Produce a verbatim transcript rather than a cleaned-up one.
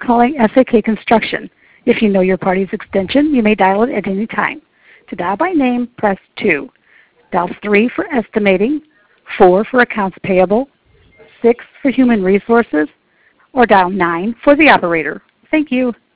calling S A K Construction. If you know your party's extension, you may dial it at any time. To dial by name, press two. Dial three for estimating, four for accounts payable, six for human resources, or dial nine for the operator. Thank you.